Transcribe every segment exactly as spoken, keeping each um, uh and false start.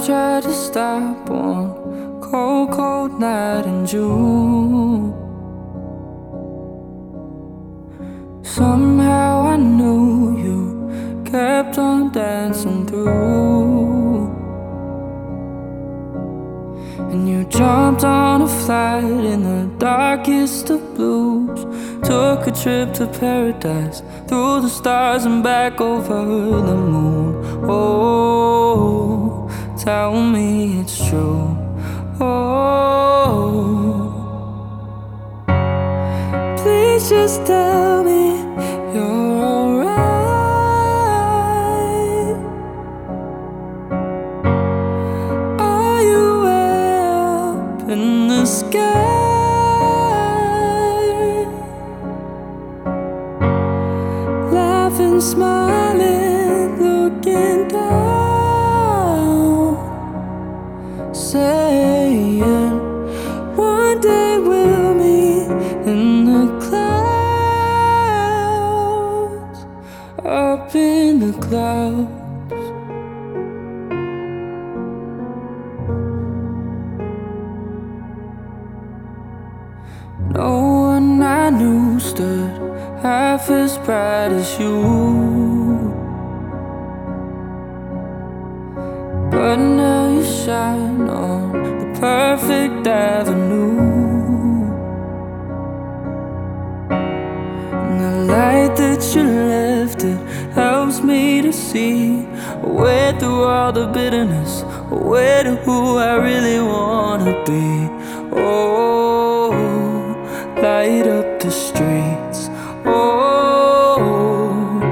tried to stop one cold, cold night in June. Somehow I knew you kept on dancing through, and you jumped on a flight in the darkest of blues. Took a trip to paradise, through the stars and back over the moon. Oh, tell me it's true. Oh, please just tell me you're alright. Are you way up in the sky? Laughing, smiling, looking down, saying one day we'll meet in the clouds, up in the clouds. No one I knew stood half as bright as you, but now you shine on the perfect avenue. And the light that you left, it helps me to see a way through all the bitterness, a way to who I really wanna be. Oh, light up the streets. Oh,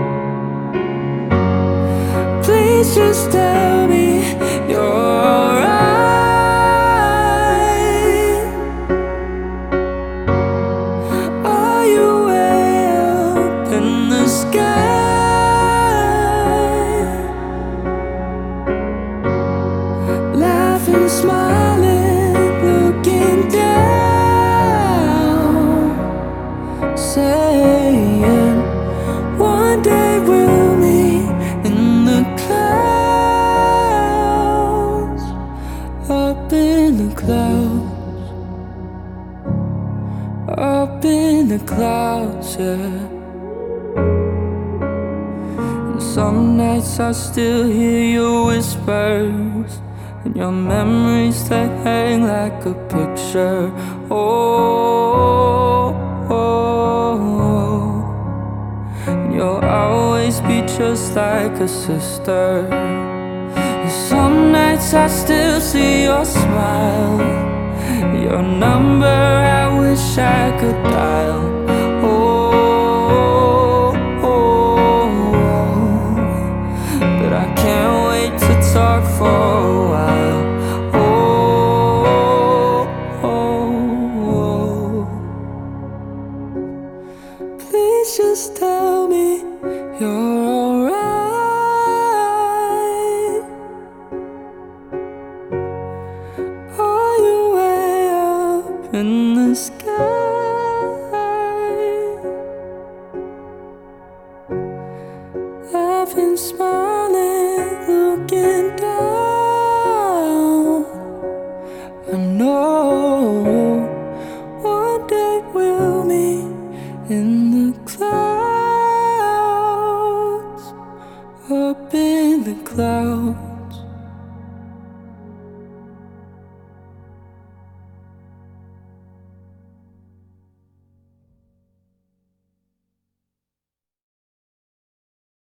please just tell me you're alright. Are you way up in the sky? Laughing, smiling, looking down, saying one day we'll meet in the clouds, up in the clouds, up in the clouds, yeah. And some nights I still hear your whispers, and your memories, they hang like a picture. Oh, oh, oh. You'll always be just like a sister. And some nights I still see your smile, your number I wish I could dial. Oh, oh, oh. But I can't wait to talk for a while. Oh, oh, oh. Please just tell me you're alright. Are you way up in the sky? Laughing, smiling, looking down. I know one day we'll meet in the clouds, up in the clouds.